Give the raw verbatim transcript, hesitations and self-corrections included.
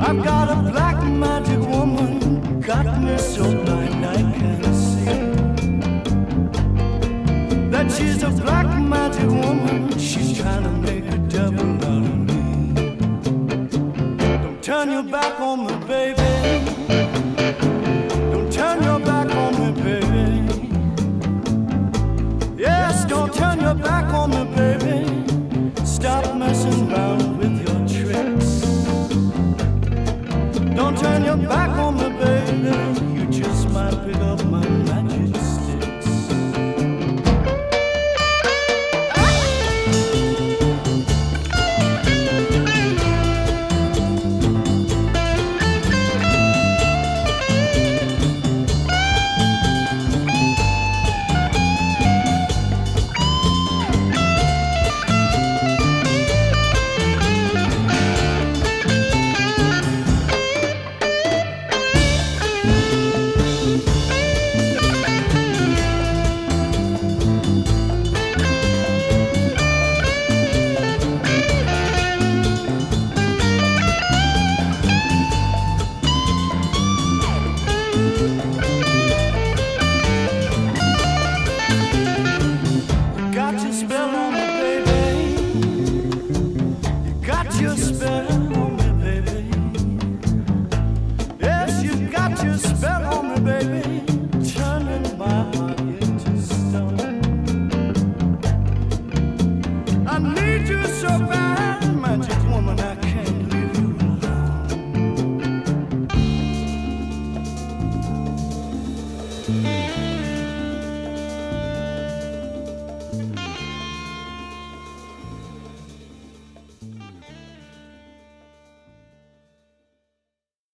I've got a black magic woman, got me so blind I can't see that she's a black magic woman. She's trying to make a devil out of me. Don't turn your back on me, baby. Don't turn your back on me, baby. Yes, don't turn your back on me, baby. Stop messing around with your tricks. Don't turn your back on me, baby. You just might pick up my magic sticks. Your spell on me, baby. Yes, you got your spell on me.